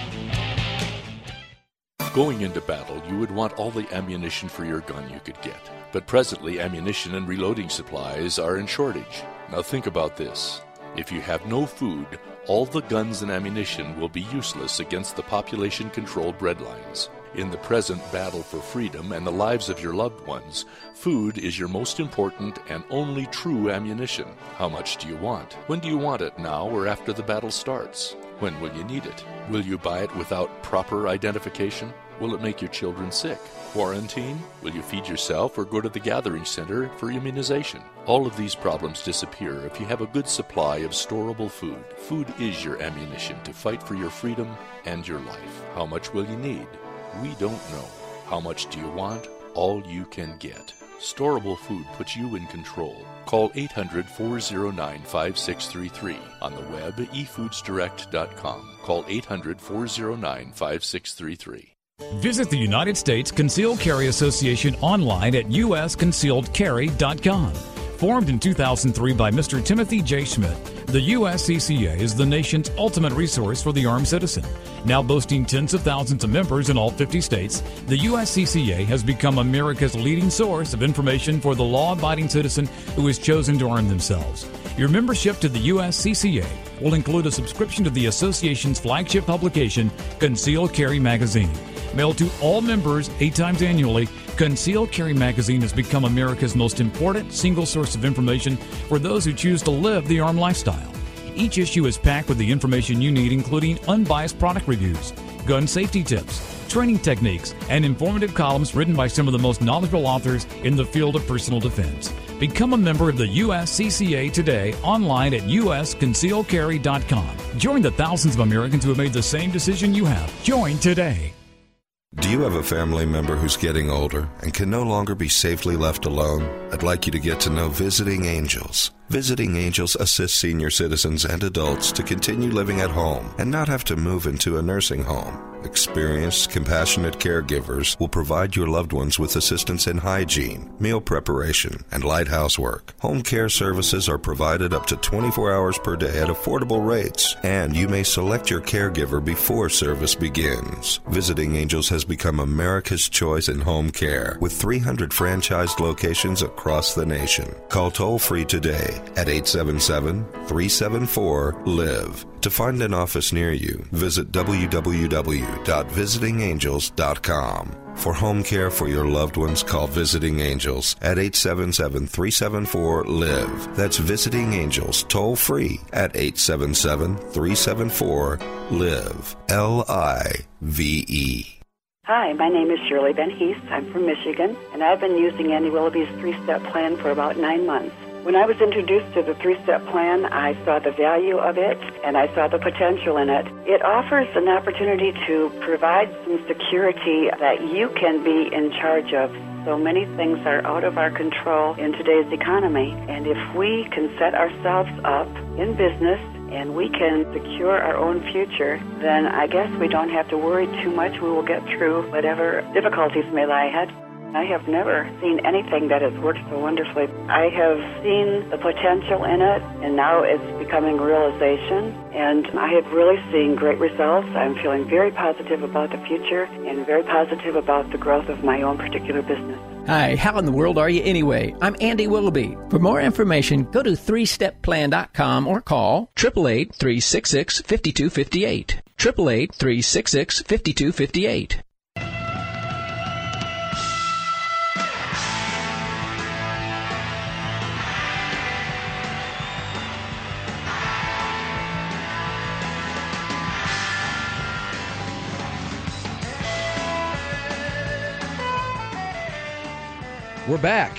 Going into battle, you would want all the ammunition for your gun you could get. But presently, ammunition and reloading supplies are in shortage. Now think about this. If you have no food, all the guns and ammunition will be useless against the population-controlled breadlines. In the present battle for freedom and the lives of your loved ones, food is your most important and only true ammunition. How much do you want? When do you want it, now or after the battle starts? When will you need it? Will you buy it without proper identification? Will it make your children sick? Quarantine? Will you feed yourself or go to the gathering center for immunization? All of these problems disappear if you have a good supply of storable food. Food is your ammunition to fight for your freedom and your life. How much will you need? We don't know. How much do you want? All you can get. Storable food puts you in control. Call eight hundred, four oh nine, five six three three. On the web, e foods direct dot com. Call eight hundred, four oh nine, five six three three. Visit the United States Concealed Carry Association online at u s concealed carry dot com. Formed in two thousand three by Mister Timothy J. Schmidt, the U S C C A is the nation's ultimate resource for the armed citizen. Now boasting tens of thousands of members in all fifty states, the U S C C A has become America's leading source of information for the law-abiding citizen who has chosen to arm themselves. Your membership to the U S C C A will include a subscription to the association's flagship publication, Concealed Carry Magazine. Mailed to all members eight times annually, Concealed Carry Magazine has become America's most important single source of information for those who choose to live the armed lifestyle. Each issue is packed with the information you need, including unbiased product reviews, gun safety tips, training techniques, and informative columns written by some of the most knowledgeable authors in the field of personal defense. Become a member of the U S C C A today online at U S conceal carry dot com. Join the thousands of Americans who have made the same decision you have. Join today. Do you have a family member who's getting older and can no longer be safely left alone? I'd like you to get to know Visiting Angels. Visiting Angels assists senior citizens and adults to continue living at home and not have to move into a nursing home. Experienced, compassionate caregivers will provide your loved ones with assistance in hygiene, meal preparation, and light housework. Home care services are provided up to twenty-four hours per day at affordable rates, and you may select your caregiver before service begins. Visiting Angels has become America's choice in home care, with three hundred franchised locations across the nation. Call toll-free today at eight seven seven, three seven four, live. To find an office near you, visit w w w dot visiting angels dot com. For home care for your loved ones, call Visiting Angels at eight seven seven, three seven four, live. That's Visiting Angels, toll free at eight seven seven, three seven four, live. L I V E. Hi, my name is Shirley Van Hees. I'm from Michigan, and I've been using Andy Willoughby's three-step plan for about nine months. When I was introduced to the three-step plan, I saw the value of it, and I saw the potential in it. It offers an opportunity to provide some security that you can be in charge of. So many things are out of our control in today's economy, and if we can set ourselves up in business and we can secure our own future, then I guess we don't have to worry too much. We will get through whatever difficulties may lie ahead. I have never seen anything that has worked so wonderfully. I have seen the potential in it, and now it's becoming realization, and I have really seen great results. I'm feeling very positive about the future and very positive about the growth of my own particular business. Hi, how in the world are you anyway? I'm Andy Willoughby. For more information, go to three step plan dot com or call eight eight eight, three six six, five two five eight. eight eight eight, three six six, five two five eight. We're back.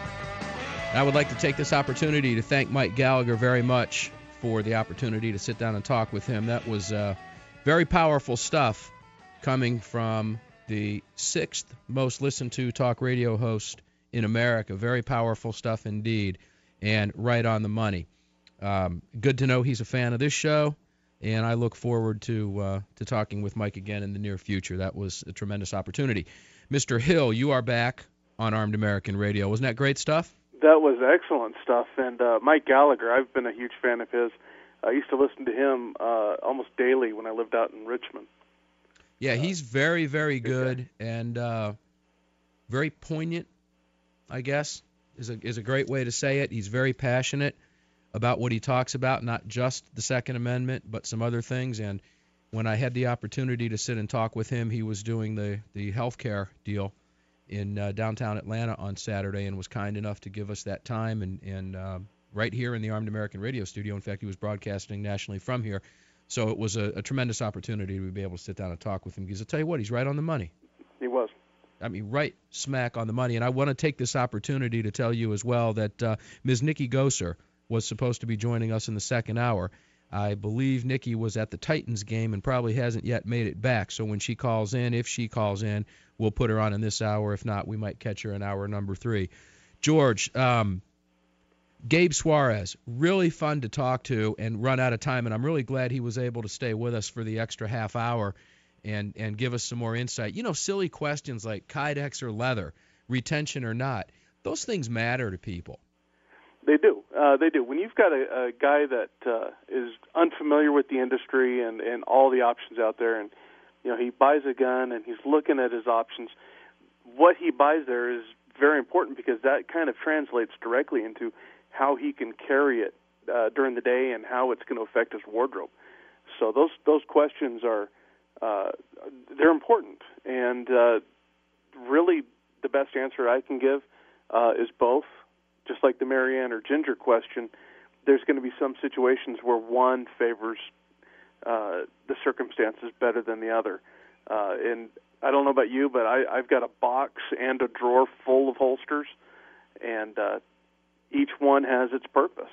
I would like to take this opportunity to thank Mike Gallagher very much for the opportunity to sit down and talk with him. That was uh, very powerful stuff coming from the sixth most listened to talk radio host in America. Very powerful stuff indeed, and right on the money. Um, good to know he's a fan of this show, and I look forward to uh, to talking with Mike again in the near future. That was a tremendous opportunity. Mister Hill, you are back on Armed American Radio. Wasn't that great stuff? That was excellent stuff. And uh, Mike Gallagher, I've been a huge fan of his. I used to listen to him uh, almost daily when I lived out in Richmond. Yeah, he's very, very good and uh, very poignant, I guess, is a, is a great way to say it. He's very passionate about what he talks about, not just the Second Amendment, but some other things. And when I had the opportunity to sit and talk with him, he was doing the, the health care deal in uh, downtown Atlanta on Saturday and was kind enough to give us that time and, and uh, right here in the Armed American Radio studio. In fact, he was broadcasting nationally from here. So it was a, a tremendous opportunity to be able to sit down and talk with him because I'll tell you what, he's right on the money. He was. I mean, right smack on the money. And I want to take this opportunity to tell you as well that uh, Miz Nikki Gosser was supposed to be joining us in the second hour. I believe Nikki was at the Titans game and probably hasn't yet made it back. So when she calls in, if she calls in, we'll put her on in this hour. If not, we might catch her in hour number three. George, um, Gabe Suarez, really fun to talk to and run out of time, and I'm really glad he was able to stay with us for the extra half hour and, and give us some more insight. You know, silly questions like Kydex or leather, retention or not, those things matter to people. They do. Uh, they do. When you've got a, a guy that uh, is unfamiliar with the industry and, and all the options out there, and you know he buys a gun and he's looking at his options, what he buys there is very important because that kind of translates directly into how he can carry it uh, during the day and how it's going to affect his wardrobe. So those those questions are uh, they're important, and uh, really the best answer I can give uh, is both. Just like the Marianne or Ginger question, there's going to be some situations where one favors uh, the circumstances better than the other. Uh, and I don't know about you, but I, I've got a box and a drawer full of holsters, and uh, each one has its purpose.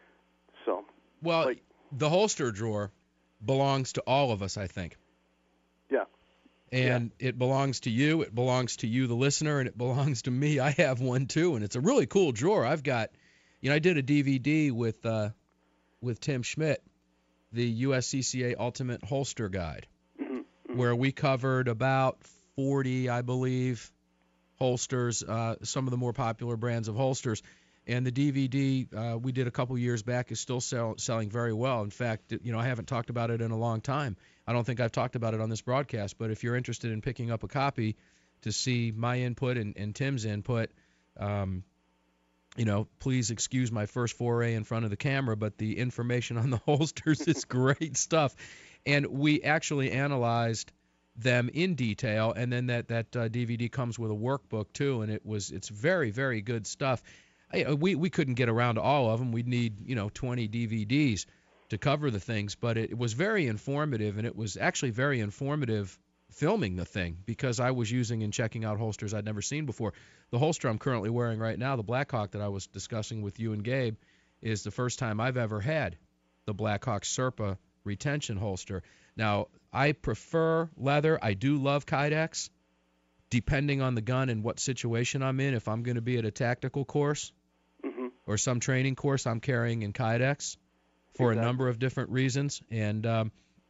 So, well, like, the holster drawer belongs to all of us, I think. Yeah. And yeah. It belongs to you, it belongs to you, the listener, and it belongs to me. I have one too, and it's a really cool drawer. I've got, you know, I did a D V D with uh, with Tim Schmidt, the U S C C A Ultimate Holster Guide, mm-hmm. Mm-hmm. where we covered about forty, I believe, holsters, uh, some of the more popular brands of holsters. And the D V D uh, we did a couple years back is still sell, selling very well. In fact, you know, I haven't talked about it in a long time. I don't think I've talked about it on this broadcast, but if you're interested in picking up a copy to see my input and, and Tim's input, um, you know, please excuse my first foray in front of the camera, but the information on the holsters is great stuff. And we actually analyzed them in detail, and then that, that uh, D V D comes with a workbook too, and it was it's very, very good stuff. I, we, we couldn't get around to all of them. We'd need, you know, twenty D V Ds to cover the things, but it, it was very informative, and it was actually very informative filming the thing because I was using and checking out holsters I'd never seen before. The holster I'm currently wearing right now, the Blackhawk that I was discussing with you and Gabe, is the first time I've ever had the Blackhawk Serpa retention holster. Now, I prefer leather. I do love Kydex, depending on the gun and what situation I'm in. If I'm going to be at a tactical course mm-hmm. or some training course, I'm carrying in Kydex for exactly. a number of different reasons. And um,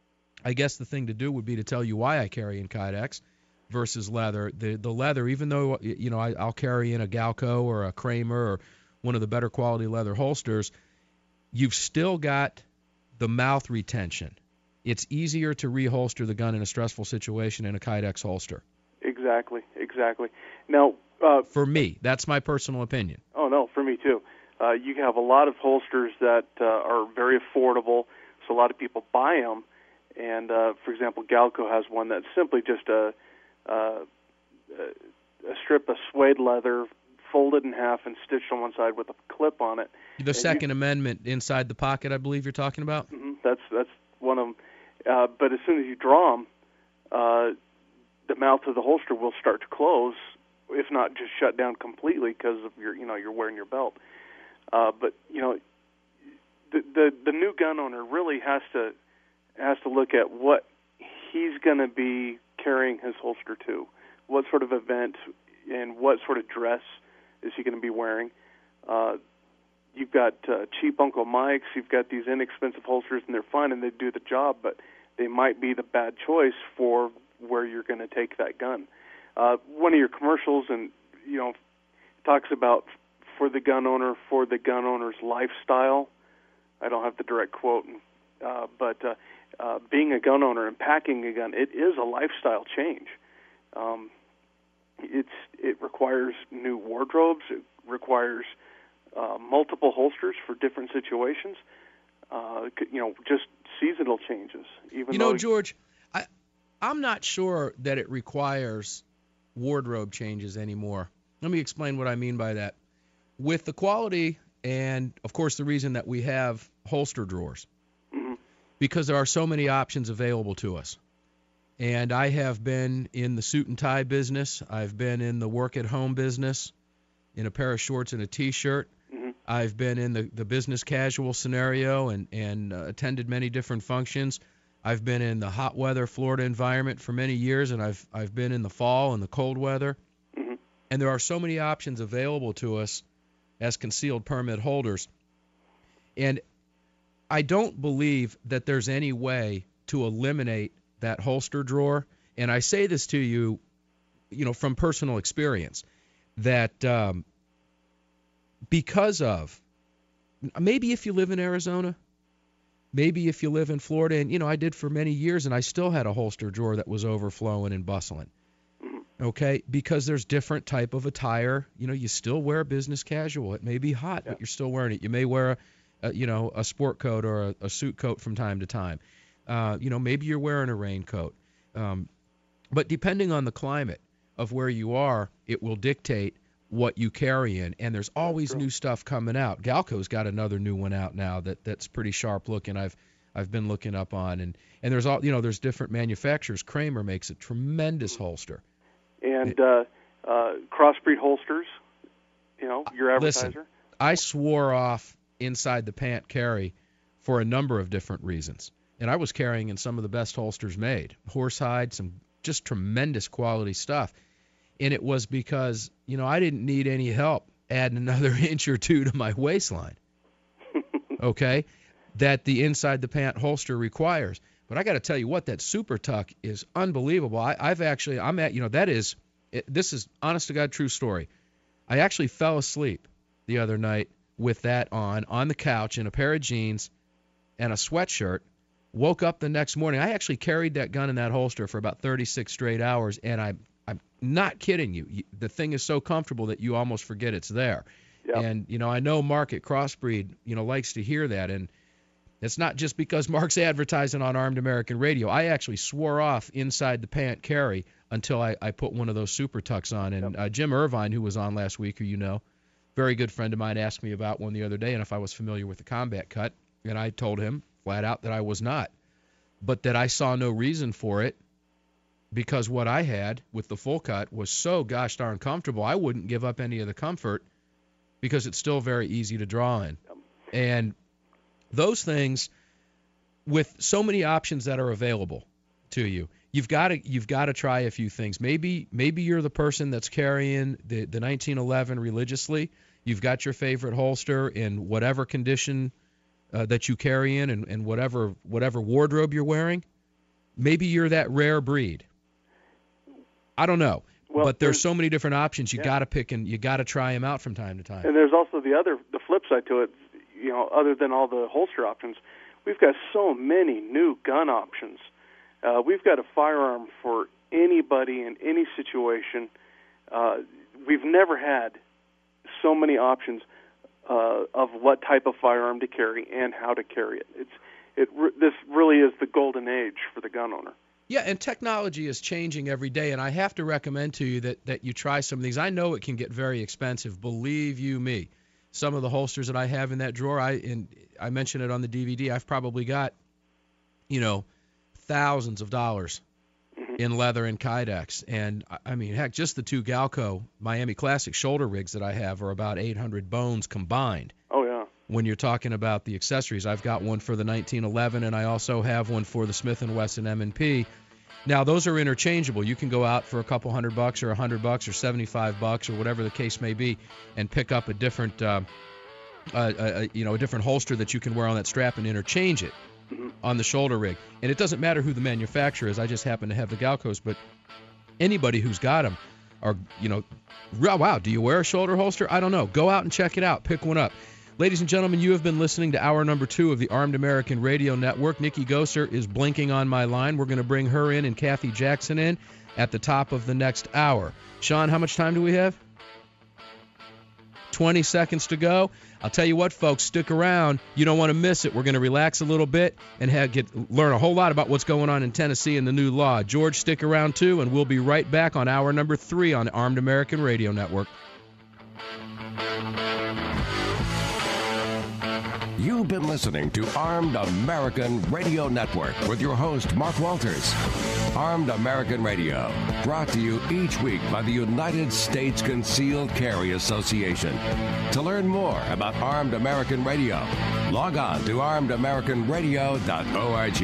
I guess the thing to do would be to tell you why I carry in Kydex versus leather. The the leather, even though, you know, I, I'll carry in a Galco or a Kramer or one of the better quality leather holsters, you've still got the mouth retention. It's easier to reholster the gun in a stressful situation in a Kydex holster. Exactly, exactly. Now, uh, for me, that's my personal opinion. Oh, no, for me too. Uh, you have a lot of holsters that uh, are very affordable, so a lot of people buy them. And, uh, for example, Galco has one that's simply just a, uh, a strip of suede leather folded in half and stitched on one side with a clip on it. The and Second you, Amendment inside the pocket, I believe you're talking about? Mm-hmm, that's that's one of them. Uh, but as soon as you draw them, uh, the mouth of the holster will start to close, if not just shut down completely because of your, you know, you're wearing your belt. Uh, but you know, the, the the new gun owner really has to has to look at what he's going to be carrying his holster to, what sort of event and what sort of dress is he going to be wearing. Uh, you've got uh, cheap Uncle Mike's, you've got these inexpensive holsters, and they're fine and they do the job, but they might be the bad choice for where you're going to take that gun. Uh, one of your commercials, and you know, talks about for the gun owner, for the gun owner's lifestyle. I don't have the direct quote, uh, but uh, uh, being a gun owner and packing a gun, it is a lifestyle change. Um, it's it requires new wardrobes. It requires uh, multiple holsters for different situations. Uh, you know, just seasonal changes. Even you know, though George, I I'm not sure that it requires wardrobe changes anymore. Let me explain what I mean by that. With the quality and, of course, the reason that we have holster drawers, mm-hmm. because there are so many options available to us. And I have been in the suit and tie business. I've been in the work-at-home business, in a pair of shorts and a T-shirt. Mm-hmm. I've been in the, the business casual scenario and, and uh, attended many different functions. I've been in the hot weather Florida environment for many years, and I've I've been in the fall and the cold weather. Mm-hmm. And there are so many options available to us as concealed permit holders. And I don't believe that there's any way to eliminate that holster drawer. And I say this to you, you know, from personal experience, that um, because of, maybe if you live in Arizona, maybe if you live in Florida, and, you know, I did for many years, and I still had a holster drawer that was overflowing and bustling. Okay, because there's different type of attire. You know, you still wear business casual. It may be hot, yeah. but you're still wearing it. You may wear, a, a you know, a sport coat or a, a suit coat from time to time. Uh, you know, maybe you're wearing a raincoat. Um, but depending on the climate of where you are, it will dictate what you carry in, and there's always new stuff coming out. Galco's got another new one out now that that's pretty sharp looking. I've I've been looking up on, and and there's all you know there's different manufacturers. Kramer makes a tremendous holster. And uh, uh, Crossbreed Holsters, you know, your advertiser. Listen, I swore off inside the pant carry for a number of different reasons, and I was carrying in some of the best holsters made, horsehide, some just tremendous quality stuff. And it was because, you know, I didn't need any help adding another inch or two to my waistline, okay, that the inside the pant holster requires. But I got to tell you what, that Super Tuck is unbelievable. I, I've actually, I'm at, you know, that is, it, this is honest to God true story. I actually fell asleep the other night with that on, on the couch in a pair of jeans and a sweatshirt. Woke up the next morning. I actually carried that gun in that holster for about thirty-six straight hours, and I I'm not kidding you. The thing is so comfortable that you almost forget it's there. Yep. And, you know, I know Mark at Crossbreed, you know, likes to hear that. And it's not just because Mark's advertising on Armed American Radio. I actually swore off inside the pant carry until I, I put one of those Super Tucks on. And yep. uh, Jim Irvine, who was on last week, who you know, very good friend of mine, asked me about one the other day and if I was familiar with the combat cut. And I told him flat out that I was not, but that I saw no reason for it. Because what I had with the full cut was so gosh darn comfortable, I wouldn't give up any of the comfort because it's still very easy to draw in. And those things, with so many options that are available to you, you've got to you've got to try a few things. Maybe maybe you're the person that's carrying the, the nineteen eleven religiously. You've got your favorite holster in whatever condition uh, that you carry in and, and whatever whatever wardrobe you're wearing. Maybe you're that rare breed. I don't know, well, but there's, there's so many different options. You yeah. got to pick and you got to try them out from time to time. And there's also the other, the flip side to it. You know, other than all the holster options, we've got so many new gun options. Uh, we've got a firearm for anybody in any situation. Uh, we've never had so many options uh, of what type of firearm to carry and how to carry it. It's it. This really is the golden age for the gun owner. Yeah, and technology is changing every day, and I have to recommend to you that, that you try some of these. I know it can get very expensive, believe you me. Some of the holsters that I have in that drawer, I in, I mentioned it on the D V D, I've probably got, you know, thousands of dollars mm-hmm. in leather and Kydex. And, I mean, heck, just the two Galco Miami Classic shoulder rigs that I have are about eight hundred bones combined. Oh, yeah. When you're talking about the accessories, I've got one for the nineteen eleven, and I also have one for the Smith and Wesson M and P. Now, those are interchangeable. You can go out for a couple hundred bucks or a hundred bucks or seventy-five bucks or whatever the case may be, and pick up a different, uh, uh, uh, you know, a different holster that you can wear on that strap and interchange it mm-hmm. on the shoulder rig. And it doesn't matter who the manufacturer is. I just happen to have the Galcos, but anybody who's got them are, you know, wow, do you wear a shoulder holster? I don't know. Go out and check it out. Pick one up. Ladies and gentlemen, you have been listening to hour number two of the Armed American Radio Network. Nikki Gosser is blinking on my line. We're going to bring her in and Kathy Jackson in at the top of the next hour. Sean, how much time do we have? twenty seconds to go. I'll tell you what, folks, stick around. You don't want to miss it. We're going to relax a little bit and have, get learn a whole lot about what's going on in Tennessee and the new law. George, stick around too, and we'll be right back on hour number three on the Armed American Radio Network. You've been listening to Armed American Radio Network with your host, Mark Walters. Armed American Radio, brought to you each week by the United States Concealed Carry Association. To learn more about Armed American Radio, log on to armed american radio dot org.